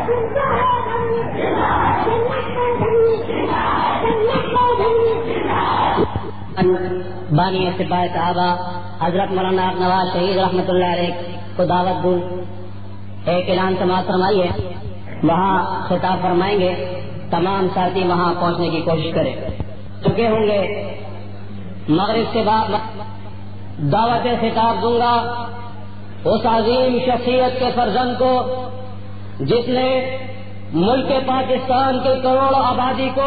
بانی سپاہ صحابہ حضرت مولانا نواز شہید رحمۃ اللہ علیہ کو دعوت دوں، ایک اعلان سماعت فرمائیے، وہاں خطاب فرمائیں گے، تمام ساتھی وہاں پہنچنے کی کوشش کریں۔ چکے ہوں گے مغرب سے بعد دعوت خطاب دوں گا اس عظیم شخصیت کے فرزند کو جس نے ملک پاکستان کے کروڑوں آبادی کو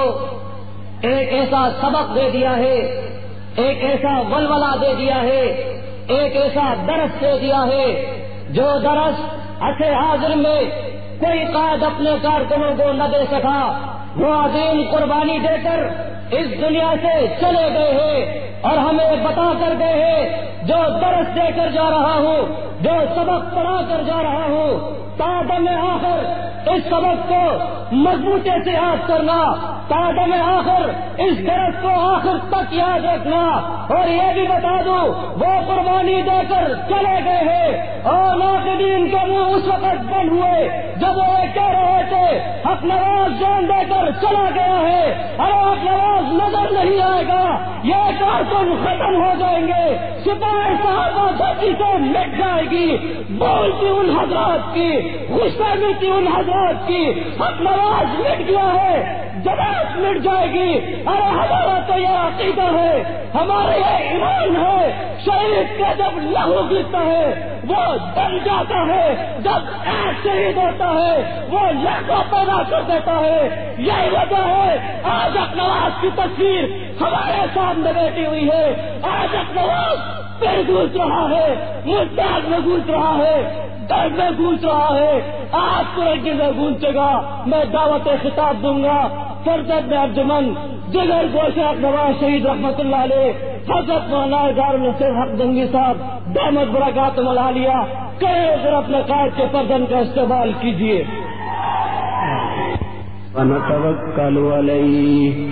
ایک ایسا سبق دے دیا ہے، ایک ایسا ولولہ دے دیا ہے، ایک ایسا درس دے دیا ہے جو درس عصر حاضر میں کوئی قائد اپنے کارکنوں کو نہ دے سکا۔ وہ عظیم قربانی دے کر اس دنیا سے چلے گئے ہیں اور ہمیں بتا کر گئے ہیں جو درس دے کر جا رہا ہوں، جو سبق پڑھا کر جا رہا ہوں، تادم آخر اس سبق کو مضبوطی سے یاد کرنا، تادم آخر اس درس کو آخر تک یاد رکھنا۔ اور یہ بھی بتا دوں وہ قربانی دے کر چلے گئے ہیں اور ناقدین کے منہ اس وقت بند ہوئے جب وہ کہہ رہے تھے حق نواز جان دے کر چلا گیا ہے، ارے حق نواز نظر نہیں آئے گا، یہ کارکن ختم ہو جائیں گے، سپاہی صحابہ دھرتی سے مٹ جائے گی، بولتی ان حضرات کی، غصہ ملتی ان حضرات کی، حق نواز مٹ گیا ہے، جماعت مٹ جائے گی۔ ارے ہمارا تو یہ عقیدہ ہے، ہمارا یہ ایمان ہے، شہید کا جب لہو گرتا ہے وہ دم جاتا ہے، جب ایک شہید ہوتا ہے وہ لاکھوں پیدا کر دیتا ہے۔ یہی وجہ ہے آج حق نواز کی تصویر ہمارے سامنے بیٹھی ہوئی ہے۔ آج حق نواز پھر گونج رہا ہے، ملتان میں گونج رہا ہے، درد میں گونج رہا ہے، آج پورے میں گونجے گا۔ میں دعوت خطاب دوں گا فرزند ارجمن جگر گوشہ حق نواز شہید رحمۃ اللہ علیہ حضرت مولانا دارالنصر حق جنگی صاحب دامت برکاتہم العالیہ کہے ذرا اپنے قائد کے فرزند کا استقبال کیجیے۔ ونتوکل علیہ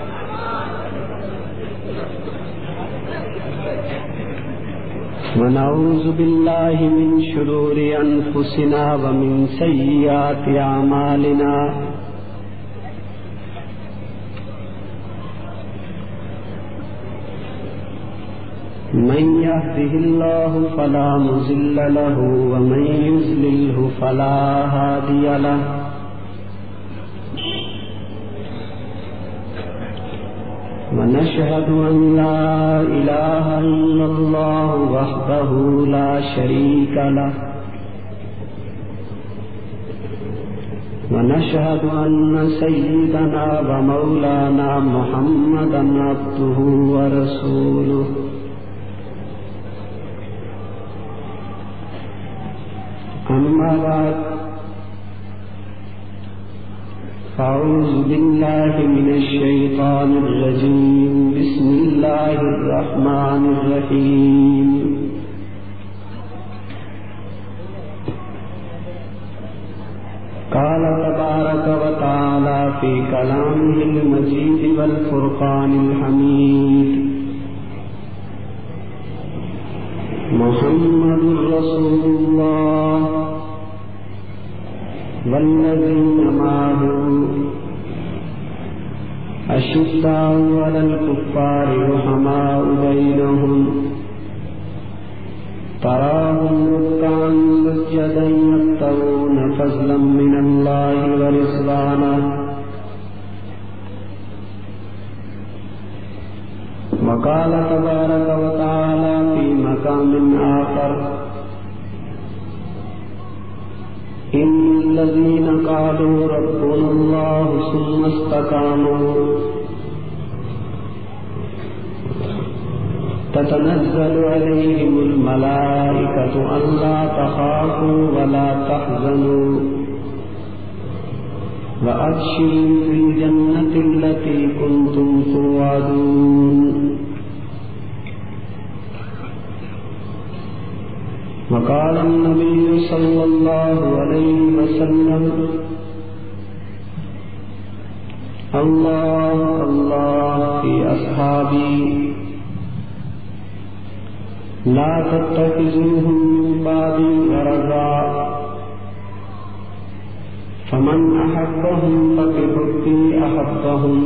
ونعوذ باللہ من شرور انفسنا ومن سیئات اعمالنا من يهده الله فلا مضل له ومن يضلل فلا هادي له ونشهد أن لا إله إلا الله وحده لا شريك له ونشهد أن سيدنا ومولانا محمدا عبده ورسوله أما بعد فأعوذ بالله من الشيطان الرجيم بسم الله الرحمن الرحيم قال تبارك وتعالى في كلامه المجيد والفرقان الحميد محمد رسول الله والذين معه أشداء على الكفار رحماء بينهم تراهم ركعا سجدا يبتغون فضلا من الله ورضوانه وقال تبارك وتعالى في مقام آخر إن الذين قالوا ربنا الله ثم استقاموا تتنزل عليهم الملائكة ألا تخافوا ولا تحزنوا وأبشروا في الجنة التي كنتم توعدون وقال النبي صلى الله عليه وسلم الله الله في أصحابي لا تتخذوهم من بعدي غرضا فمن أحبهم فبحبي أحبهم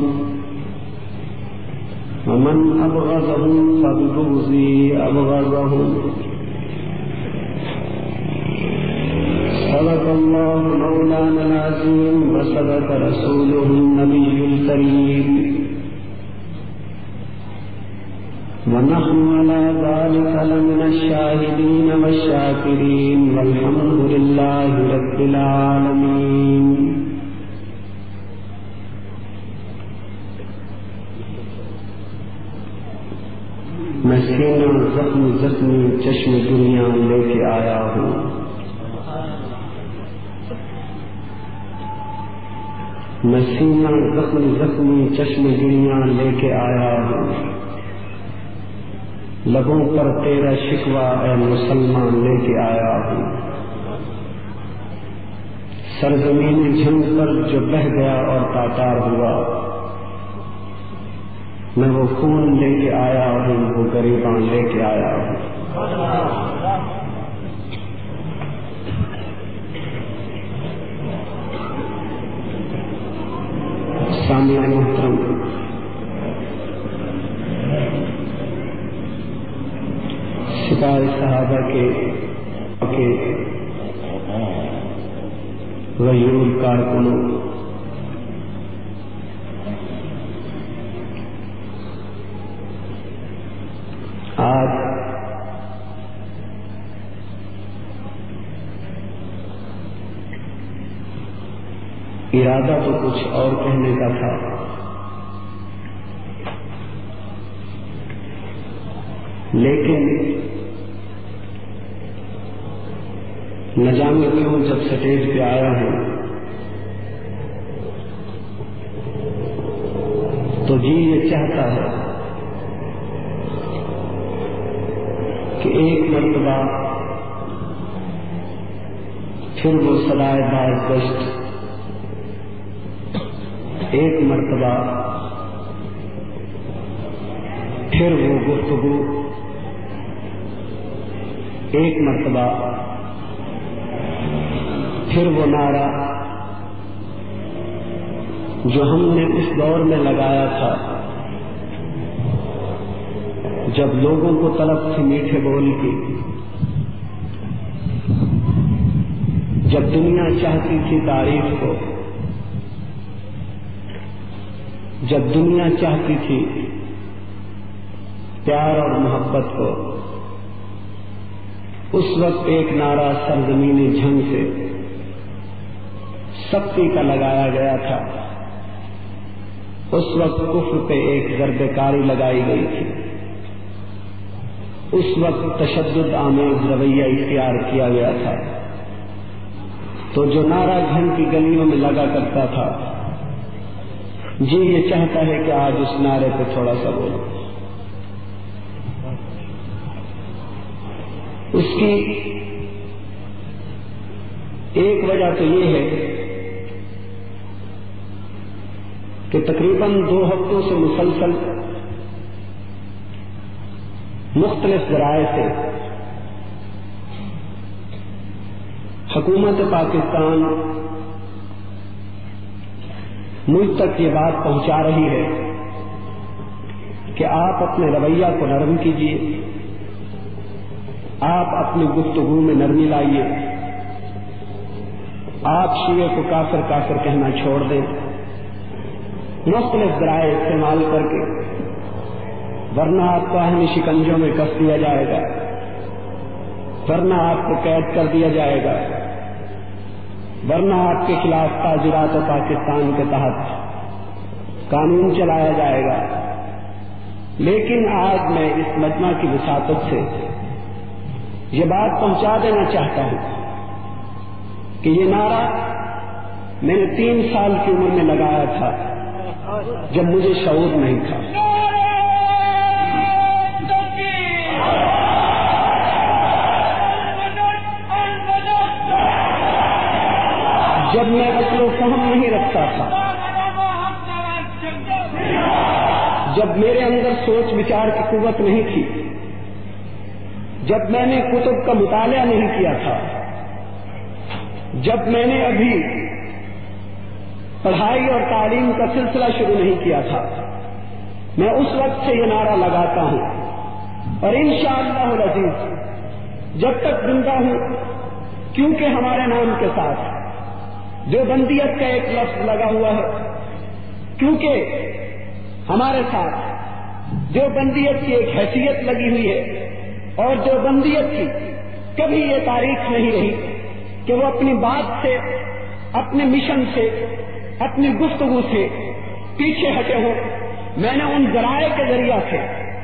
ومن أبغضهم فببغضي أبغضهم. صدق الله مولانا العظيم وصدق رسوله النبي الكريم ونحن على ذلك لمن الشاهدين والشاكرين والحمد لله رب العالمين. میں سینہ زخمی چشم دنیا لے کے آیا ہوں. میں سینہ زخمی چشم دنیا لے کے آیا ہوں. لبوں پر تیرا شکوہ اے مسلمان لے کے آیا ہوں. سرزمین جنگ پر جو بہہ گیا اور تاتار ہوا، میں وہ خون لے کے آیا ہوں، وہ غریباں لے کے آیا ہوں. سامعین محترم، سپاہی صحابہ کے غیور کارکنوں، آج ارادہ تو کچھ اور کہنے کا تھا، لیکن نہ جانے کیوں جب سٹیج پہ آیا ہوں تو جی یہ چاہتا ہے کہ ایک مرتبہ پھر وہ صدائے بازگشت، ایک مرتبہ پھر وہ گفتگو، ایک مرتبہ پھر وہ نعرہ جو ہم نے اس دور میں لگایا تھا جب لوگوں کو طلب تھی میٹھے بول کی، جب دنیا چاہتی تھی تعریف کو، جب دنیا چاہتی تھی پیار اور محبت کو، اس وقت ایک نعرہ سرزمین جنگ سے سختی کا لگایا گیا تھا. اس وقت کفر پہ ایک ضرب کاری لگائی گئی تھی. اس وقت تشدد آمیز رویہ اختیار کیا گیا تھا. تو جو نعرہ گھن کی گلیوں میں لگا کرتا تھا، جی یہ چاہتا ہے کہ آج اس نعرے پہ تھوڑا سا بولو. اس کی ایک وجہ تو یہ ہے کہ تقریباً 2 ہفتوں سے مسلسل مختلف ذرائع سے حکومت پاکستان ملک تک یہ بات پہنچا رہی ہے کہ آپ اپنے رویہ کو نرم کیجیے، آپ اپنی گفتگو میں نرمی لائیے، آپ شیعہ کو کافر کافر کہنا چھوڑ دیں، مختلف ذرائع استعمال کر کے، ورنہ آپ کو اہم شکنجوں میں کس دیا جائے گا، ورنہ آپ کو قید کر دیا جائے گا، ورنہ آپ کے خلاف تعزیرات پاکستان کے تحت قانون چلایا جائے گا. لیکن آج میں اس مجمع کی وساطت سے یہ بات پہنچا دینا چاہتا ہوں کہ یہ نعرہ میں نے 3 سال کی عمر میں لگایا تھا جب مجھے شعور نہیں تھا. جب میں عقل و فہم نہیں رکھتا تھا، جب میرے اندر سوچ بچار کی قوت نہیں تھی، جب میں نے کتب کا مطالعہ نہیں کیا تھا، جب میں نے ابھی پڑھائی اور تعلیم کا سلسلہ شروع نہیں کیا تھا، میں اس وقت سے یہ نعرہ لگاتا ہوں اور انشاءاللہ العزیز جب تک زندہ ہوں، کیونکہ ہمارے نام کے ساتھ دیوبندیت کا ایک لفظ لگا ہوا ہے، کیونکہ ہمارے ساتھ دیوبندیت کی ایک حیثیت لگی ہوئی ہے، اور دیوبندیت کی کبھی یہ تاریخ نہیں رہی کہ وہ اپنی بات سے، اپنے مشن سے، اپنی گفتگو سے پیچھے ہٹے ہوں۔ میں نے ان ذرائع کے ذریعہ سے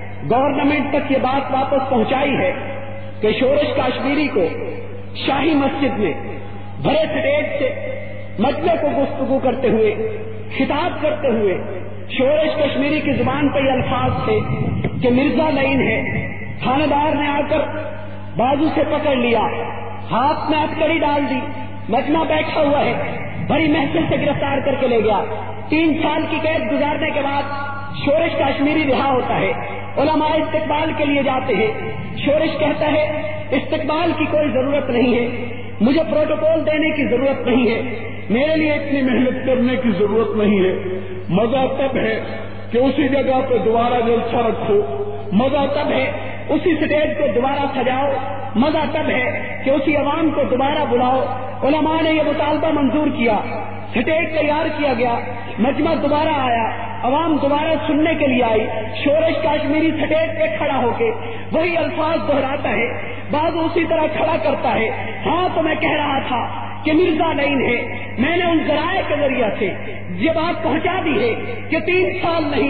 گورنمنٹ تک یہ بات واپس پہنچائی ہے کہ شورش کاشمیری کو شاہی مسجد میں بڑے سٹیج سے مجمع کو گفتگو کرتے ہوئے، خطاب کرتے ہوئے شورش کشمیری کی زبان پہ یہ الفاظ تھے کہ مرزا لعین ہے۔ تھانیدار نے آ کر بازو سے پکڑ لیا، ہاتھ میں ہتکڑی ڈال دی، مجمع بیٹھا ہوا ہے، بڑی محفل سے گرفتار کر کے لے گیا۔ 3 سال کی قید گزارنے کے بعد شورش کاشمیری رہا ہوتا ہے، علماء استقبال کے لیے جاتے ہیں۔ شورش کہتا ہے استقبال کی کوئی ضرورت نہیں ہے، مجھے پروٹوکول دینے کی ضرورت نہیں ہے، میرے لیے اتنی محنت کرنے کی ضرورت نہیں ہے۔ مزہ تب ہے کہ اسی جگہ پہ دوبارہ جلسہ رکھو، مزہ تب ہے اسی سٹیج کو دوبارہ سجاؤ، مزہ تب ہے کہ اسی عوام کو دوبارہ بلاؤ۔ علماء نے یہ مطالبہ منظور کیا، سٹیج تیار کیا گیا، مجمع دوبارہ آیا، عوام دوبارہ سننے کے لیے آئی۔ شورش کاشمیری سٹیج پہ کھڑا ہو کے وہی الفاظ دہراتا ہے، بعض اسی طرح کھڑا کرتا ہے۔ ہاں تو میں کہہ رہا تھا کہ مرزا لعین ہے، میں نے ان ذرائع کے ذریعہ سے یہ بات پہنچا دی ہے کہ 3 سال نہیں،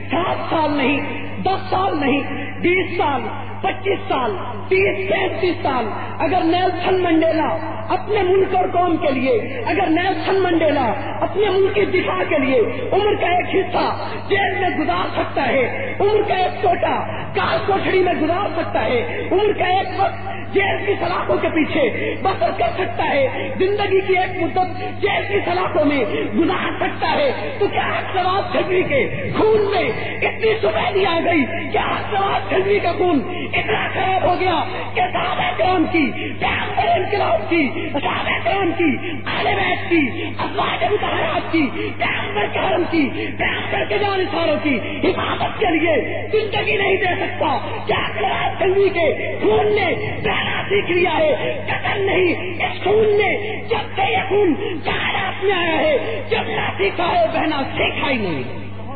7 سال نہیں، 10 سال نہیں، 20 سال، 25 سال، 30، 35 سال، اگر نیلسن منڈیلا اپنے ملک اور قوم کے لیے، اگر نیلسن منڈیلا اپنے ملک کی دفاع کے لیے عمر کا ایک حصہ جیل میں گزار سکتا ہے، عمر کا ایک چھوٹا کال کوٹڑی میں گزار سکتا ہے، عمر کا ایک وقت جیل کی سلاخوں کے پیچھے بسر کر سکتا ہے، زندگی کی ایک مدت جیل کی سلاخوں میں گزار سکتا ہے، تو کیا نواز شریف کے خون میں اتنی سفیدی آ گئی، کیا نواز شریف کا خون اتنا خراب ہو گیا کہ صحابہ کرام کی، پیغمبر انقلاب کی، صحابہ کرام کی، اہل بیت کی، ازواج مطہرات کی، پیغمبر کے حرم کی، پیغمبر کے جانثاروں کی حفاظت کے لیے زندگی نہیں دے سکتا؟ کیا نواز شریف کے خون نے پہلا سیکھ لیا ہے؟ قتل نہیں، اس خون نے جب سے یہ خون کائنات میں آیا ہے، جب نہ سیکھا ہے بہنا سیکھا ہی نہیں۔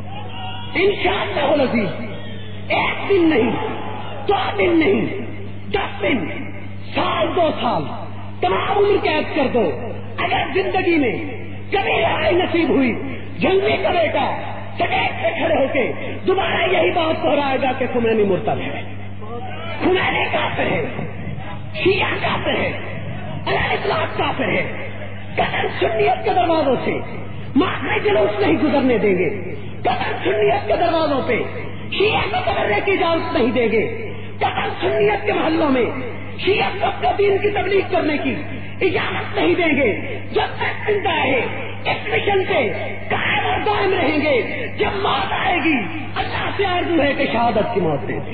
انشاءاللہ العزیز ایک دن نہیں، 2 دن نہیں، 10 دن، سال، 2 سال، تمام عمر قید کر دو، اگر زندگی میں کبھی رہائی نصیب ہوئی، جنگی کا بیٹا سٹیج پہ کھڑے ہو کے دوبارہ یہی بات دہرائے گا کہ خمینی مرتد ہے، خمینی کافر ہے، شیعہ کافر ہے، اہل اطلاق کافر ہے۔ قتل سنیت کے دروازوں سے معاشرے جلوس نہیں گزرنے دیں گے، قتل سنیت کے دروازوں پہ شیعہ کو گزرنے کی اجازت نہیں دیں گے، قتل سنیت کے محلوں میں شیعہ کو اپنے دین کی تبلیغ کرنے کی اجازت نہیں دیں گے۔ جب تک زندہ ہے اس مشن سے قائم اور دائم رہیں گے، جب موت آئے گی اللہ سے آرزو ہے کہ شہادت کی موت دے دے۔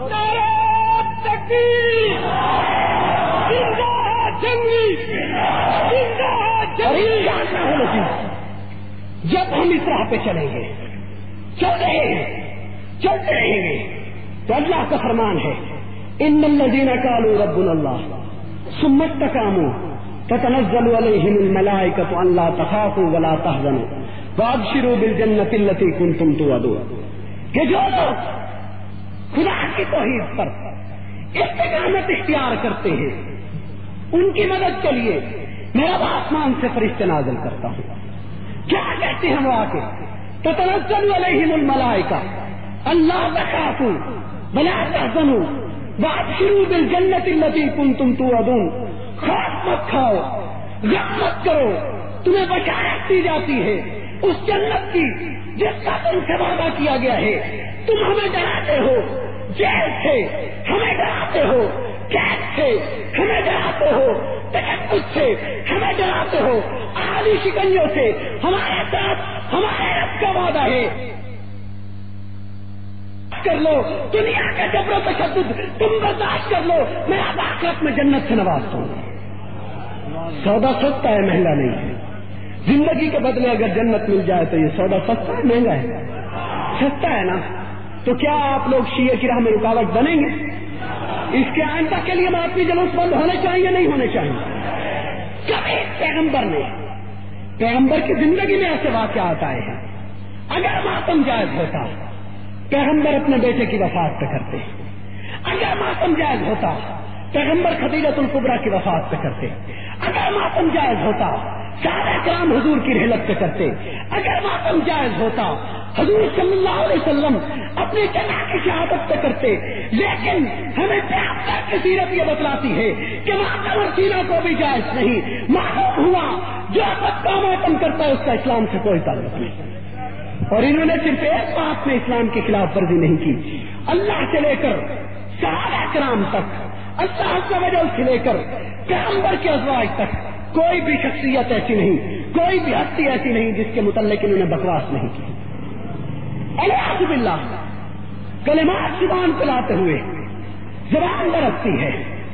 جب ہم اس راہ پہ چلیں گے، چل رہے ہیں، چلتے رہیں گے، تو اللہ کا فرمان ہے ان الذین قالوا ربنا اللہ ثم استقاموا تتنزل علیہم الملائکۃ الا تخافوا ولا تحزنوا وابشروا بالجنۃ التي کنتم توعدون، کہ جو لوگ خدا کی توحید پر استقامت اختیار کرتے ہیں ان کی مدد کے لیے میں اب آسمان سے فرشتے نازل کرتا ہوں۔ کیا کہتے ہیں وہ آ کے؟ تتنزل علیہم الملائکہ الا تخافوا ولا تحزنوا وابشروا بالجنۃ التي کنتم توعدون، خوف مت کھاؤ، غم مت کرو، تمہیں بشارت دی جاتی ہے اس جنت کی جس کا تم سے وعدہ کیا گیا ہے۔ تم ہمیں ڈراتے ہو جیل سے، ہمیں ڈراتے ہو قید سے، ہمیں ڈراتے ہو تشدد سے، ہمیں ڈراتے ہو اعلی شکنجوں سے، ہمارے ساتھ ہمارے رب کا وعدہ ہے کر لو، دنیا کے جبر و تشدد تم برداشت کر لو، میں اب آخرت میں جنت سے نوازتا ہوں۔ سودا سستا ہے، مہنگا نہیں ہے، زندگی کے بدلے اگر جنت مل جائے تو یہ سودا سستا ہے مہنگا ہے؟ سستا ہے نا. تو کیا آپ لوگ شیعہ کی راہ میں رکاوٹ بنیں گے؟ اس کے آئندہ کے لیے ماتمی جلوس بند ہونے چاہیے نہیں ہونے چاہیے؟ کبھی پیغمبر کی زندگی میں ایسے واقعات آئے ہیں. اگر ماتم جائز ہوتا پیغمبر اپنے بیٹے کی وفات پہ کرتے. اگر ماتم جائز ہوتا پیغمبر خدیجۃ الکبریٰ کی وفات پہ کرتے. اگر ماتم جائز ہوتا صحابہ کرام حضور کی رحلت پہ کرتے. اگر ماتم جائز ہوتا حضور صلی اللہ علیہ وسلم اپنی جنہ کی شہادت پہ کرتے. لیکن ہمیں پیغمبر کی سیرت یہ بتلاتی ہے کہ ماتم اور سینہ کو بھی جائز نہیں. معلوم ہوا جو کا ماتم کرتا ہے اس کا اسلام سے کوئی تعلق نہیں. اور انہوں نے صرف ایک بات میں اسلام کی خلاف ورزی نہیں کی. اللہ سے لے کر صحابہ کرام تک, اللہ عز و جل سے لے کر پیغمبر کے ازواج تک کوئی بھی شخصیت ایسی نہیں, کوئی بھی ہستی ایسی نہیں جس کے متعلق انہوں نے بکواس نہیں کی. الیاذ باللہ کلمات زبان پہ لاتے ہوئے زبان لڑکتی ہے.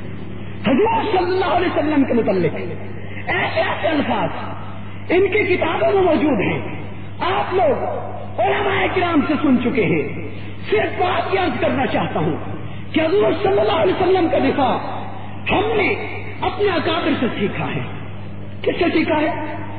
حضور صلی اللہ علیہ وسلم کے متعلق ایسے ایسے الفاظ ان کی کتابوں میں موجود ہیں. آپ لوگ علماء کرام سے سن چکے ہیں. صرف بات یاد کرنا چاہتا ہوں کہ حضور صلی اللہ علیہ وسلم کا دفاع ہم نے اپنے اکابر سے سیکھا ہے. کس سے سیکھا ہے؟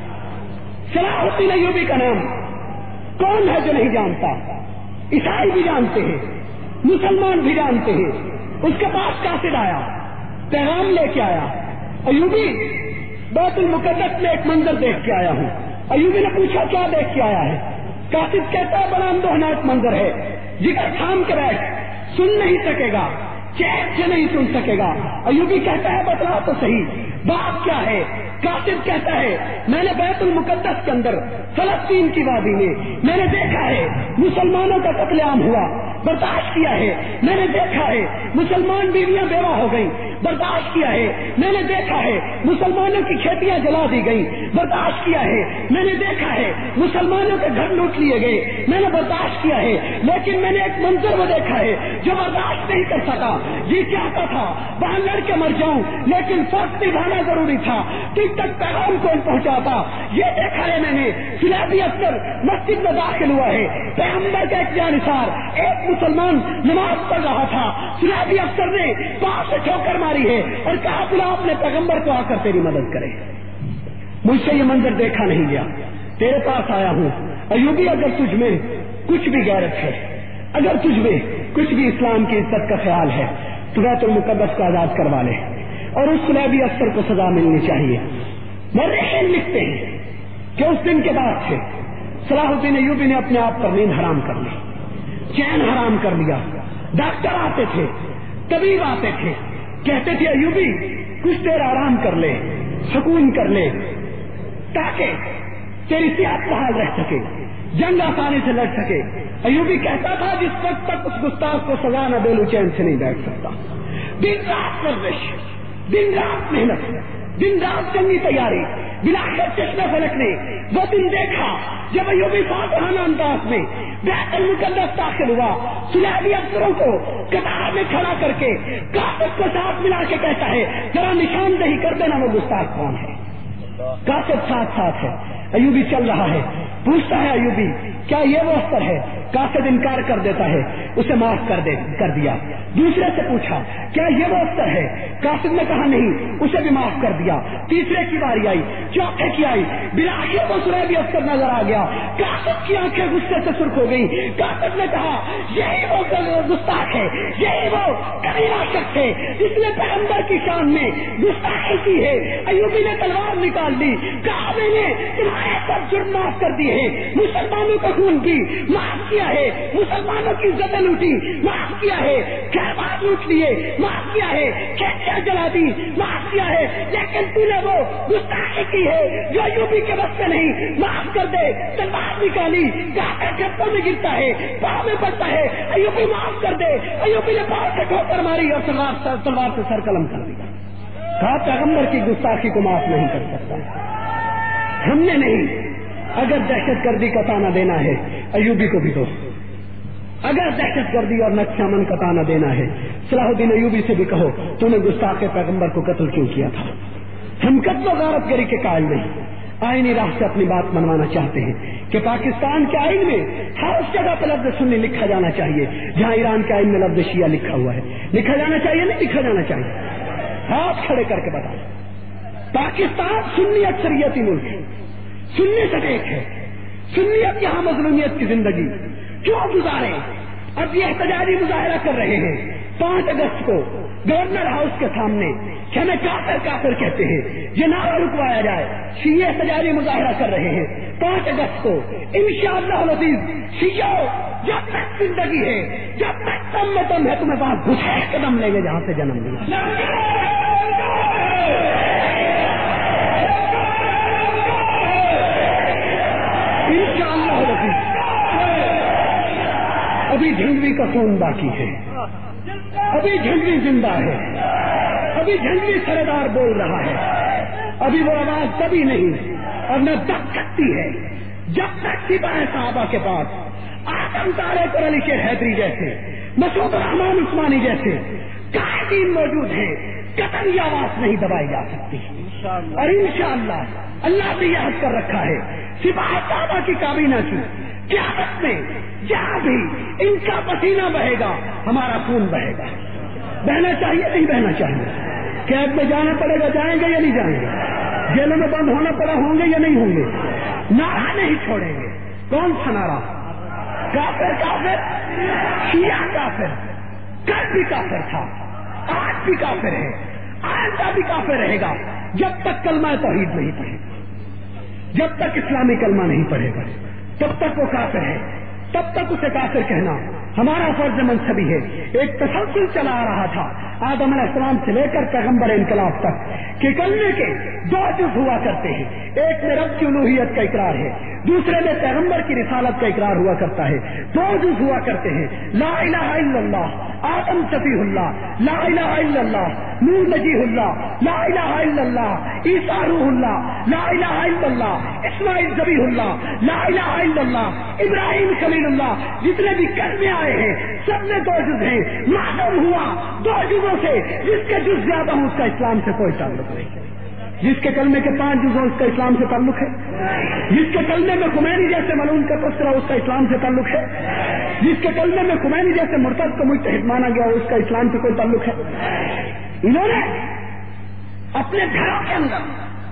صلاح الدین ایوبی کا نام کون ہے جو نہیں جانتا؟ عیسائی بھی جانتے ہیں, مسلمان بھی جانتے ہیں. اس کے پاس قاصد آیا, پیغام لے کے آیا. ایوبی بیت المقدس میں ایک منظر دیکھ کے آیا ہوں. ایوبی نے پوچھا کیا دیکھ کے آیا ہے؟ قاصد کہتا ہے بڑا اندوہناک منظر ہے, جگر تھام کے بیٹھ, سن نہیں سکے گا, چین سے نہیں سن سکے گا. ایوبی کہتا ہے بتلا تو صحیح بات کیا ہے؟ قاصد کہتا ہے میں نے بیت المقدس کے اندر فلسطین کی وادی میں نے دیکھا ہے مسلمانوں کا قتل عام ہوا, برداشت کیا ہے. میں نے دیکھا ہے مسلمان بیویاں بیوہ ہو گئیں, برداشت کیا ہے. میں نے دیکھا ہے مسلمانوں کی کھیتیاں جلا دی گئیں, برداشت کیا ہے. میں نے دیکھا ہے مسلمانوں کے گھر لوٹ لیے گئے, میں نے برداشت کیا ہے. لیکن میں نے ایک منظر وہ دیکھا ہے جو برداشت نہیں کر سکا. جی چاہتا تھا وہاں لڑ کے مر جاؤں, لیکن فرق نبھانا ضروری تھا. تم تک پیغام کون پہنچاتا؟ یہ دیکھا ہے میں نے فلابی افسر مسجد میں داخل ہوا ہے. پیغمبر کا ایک جانثار ایک مسلمان نماز پڑھ رہا تھا. فلابی افسر نے پاؤں سے ٹھوکر ماری ہے اور کہا بلا اپنے پیغمبر کو آ کر تیری مدد کرے. مجھ سے یہ منظر دیکھا نہیں گیا, تیرے پاس آیا ہوں. ایوبی اگر تجھ میں کچھ بھی غیرت ہے, اگر تجھ میں کچھ بھی اسلام کی عزت کا خیال ہے تو بیت المقدس کو آزاد کروا لے, اور اس فلابی افسر کو سزا ملنی چاہیے. مورخین لکھتے ہیں کہ اس دن کے بعد سے صلاح الدین ایوبی نے اپنے آپ پر نیند حرام کر لی, چین حرام کر لیا. ڈاکٹر آتے تھے, طبیب آتے تھے, کہتے تھے ایوبی کچھ دیر آرام کر لے, سکون کر لے, تاکہ تیری صحت بحال رہ سکے, جنگ آسانی سے لڑ سکے. ایوبی کہتا تھا جس وقت تک اس گستاخ کو سزا نہ دے لوں چین سے نہیں بیٹھ سکتا. دن رات ورزش, دن رات محنت, دن رات جنگی تیاری, بلاخر چشمہ فلک نے وہ دن دیکھا جب ایوبی فاتحانہ انداز میں بیت المقدس داخل ہوا. سلیحی افسروں کو قطار میں کھڑا کر کے قاصد کو ساتھ ملا کے کہتا ہے ذرا نشاندہی کر دینا وہ گستاخ کون ہے. قاصد ساتھ ساتھ ہے, ایوبی چل رہا ہے. پوچھتا ہے ایوبی کیا یہ وہ افسر ہے؟ قاصد انکار کر دیتا ہے, اسے معاف کر دیا. دوسرے سے پوچھا کیا یہ وہ افسر ہے؟ قاصد نے کہا نہیں, اسے بھی معاف کر دیا. تیسرے کی باری آئی, چوتھے کی آئی, بلاخر وہ سلیحی افسر نظر آ گیا. قاصد کی آنکھیں غصے سے سرخ ہو گئی. قاصد نے کہا یہی وہ گستاخ ہے, یہی وہ کمینہ شخص ہے جس نے پیغمبر کی شان میں گستاخی کی ہے. ایوبی نے تلوار نکال لی, کہا میں نے تمہارے سب جرم معاف کر دیے ہیں, مسلمانوں کا خون بھی معاف کیا ہے, مسلمانوں کی عزتیں لوٹی معاف کیا ہے, خیرات لوٹ لیے معاف کیا ہے, کھیتیاں جلا دی معاف کیا ہے, لیکن تو نے وہ گستاخی کی ہے جو ایوبی کے بس میں نہیں. معاف کر دے. تلوار نکالی, گھٹوں میں گرتا ہے, پاؤں میں پڑتا ہے, ایوبی معاف کر دے. ایوبی نے پاؤں سے ٹھوکر ماری اور تلوار سے سر قلم کر دیا. کہا پیغمبر کی گستاخی کو معاف نہیں کر سکتا. ہم نے نہیں. اگر دہشت گردی کا تانا دینا ہے ایوبی کو بھی دو. اگر دہشت گردی اور نقش امن کا تانا دینا ہے صلاح الدین ایوبی سے بھی کہو تو نے گستاخ پیغمبر کو قتل کیوں کیا تھا. ہم قتل و غارت گری کے قائل نہیں. آئینی راہ سے اپنی بات منوانا چاہتے ہیں کہ پاکستان کے آئین میں ہر اس جگہ پہ لفظ سنی لکھا جانا چاہیے جہاں ایران کے آئین میں لفظ شیعہ لکھا ہوا ہے. لکھا جانا چاہیے نہیں لکھا جانا چاہیے؟ ہاتھ کھڑے کر کے بتائیں. پاکستان سنی اکثریتی ملک ہے, سنی سے ایک ہے. سنیت یہاں مظلومیت کی زندگی کیوں گزارے؟ اب یہ احتجاجی مظاہرہ کر رہے ہیں 5 اگست کو گورنر ہاؤس کے سامنے کہ ہمیں کافر کافر کہتے ہیں, یہ نعرہ رکوایا جائے. شیعہ احتجاجی مظاہرہ کر رہے ہیں 5 اگست کو. انشاءاللہ العزیز شیعہ جب تک زندگی ہے, جب تک دم میں دم ہے, تمہیں وہاں گھسے قدم لیں گے جہاں سے جنم لیا. انشاءاللہ العزیز ابھی جھنگوی کا خون باقی ہے, ابھی جھنگوی زندہ ہے, ابھی جھنگوی سردار بول رہا ہے. ابھی وہ آواز کبھی نہیں اور نہ دب سکتی ہے جب تک سپاہی صحابہ کے پاس آدم طارق اور علی شیر حیدری جیسے, مسعود الرحمان عثمانی جیسے قائدین موجود ہیں. قطعی یہ آواز نہیں دبائی جا سکتی. اور انشاءاللہ اللہ نے یہ حد کر رکھا ہے سپاہی صحابہ کی کابینہ کی قیادت میں جہاں بھی ان کا پسینہ بہے گا ہمارا خون بہے گا. بہنا چاہیے نہیں بہنا چاہیے؟ قید میں جانا پڑے گا, جائیں گے یا نہیں جائیں گے؟ جیلوں میں بند ہونا پڑا ہوں گے یا نہیں ہوں گے؟ نعرہ نہیں چھوڑیں گے. کون سا نعرہ؟ کافر کافر, شیعہ کافر. کل بھی کافر تھا, آج بھی کافر ہے, آئندہ بھی کافر رہے گا جب تک کلمہ توحید نہیں پڑھے گا. جب تک اسلامی کلمہ نہیں پڑھے گا تب تک وہ کافر ہے, تب تک اسے کافر کہنا ہمارا فرض منصبی ہے. ایک تسلسل چلا آ رہا تھا آدم علیہ السلام سے لے کر پیغمبر انقلاب تک کہ کلمے کے 2 جز ہوا کرتے ہیں. ایک میں رب کی الوہیت کا اقرار ہے, دوسرے میں پیغمبر کی رسالت کا اقرار ہوا کرتا ہے. 2 جز ہوا کرتے ہیں, لا الہ الا اللہ آدم شفیع اللہ, لا الہ الا اللہ نور نجیح اللہ, لا الہ الا اللہ عیسیٰ روح اللہ, لا الہ الا اللہ اسماعیل ذبیح اللہ, لا الہ الا اللہ ابراہیم خلیل اللہ. جتنے بھی کلمے آئے ہیں سب میں 2 جز ہیں. معلوم ہوا 2 جزوں سے جس کے جز زیادہ ہوں اس کا اسلام سے کوئی تعلق نہیں. جس کے کلمے کے 5 جز ہوں اس کا اسلام سے تعلق ہے. جس کے کلمے میں خمینی جیسے ملعون کا تذکرہ اس کا اسلام سے تعلق ہے. جس کے کلمے میں خمینی جیسے مرتد کو مجتہد مانا گیا اس کا اسلام سے کوئی تعلق ہے. انہوں نے اپنے گھروں کے اندر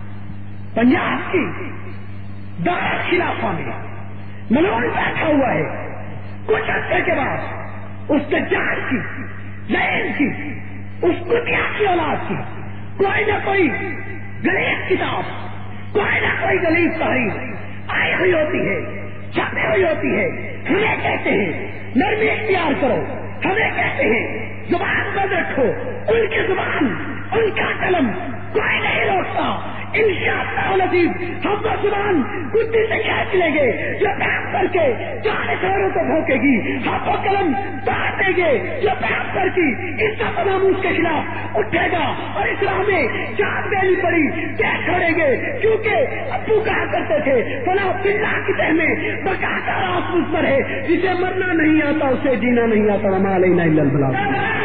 پنجاب کی دارالخلافہ میں ملعون بیٹھا ہوا ہے. کچھ عرصے کے بعد اس کے جان کی, لین کی, اس کتیا کی اولاد کی کوئی نہ کوئی غلیظ کتاب, کوئی نہ کوئی غلیظ تحریر آئی ہوئی ہوتی ہے, چھپی ہوئی ہوتی ہے. ہمیں کہتے ہیں نرمی اختیار کرو, ہمیں کہتے ہیں زبان بند رکھو. ان کی زبان, ان کا قلم کوئی نہیں روکتا. انشاءاللہ العزیز ہم وہ زبان کتی سے کھینچ لیں گے جو پیغام کر کے 40 اوروں کو بھونکے گی. ہم وہ قلم توڑ دیں گے جو پیغام کر کی اس کا تناموس کے خلاف اٹھے گا. اور اسلام میں جان دینی پڑی کیا چھوڑیں گے, کیونکہ ابو کہا کرتے تھے فلاں بلّہ کی تہ میں بقا کا راس مجھ پر ہے, جسے مرنا نہیں آتا اسے جینا نہیں آتا. وما علینا الا البلاغ.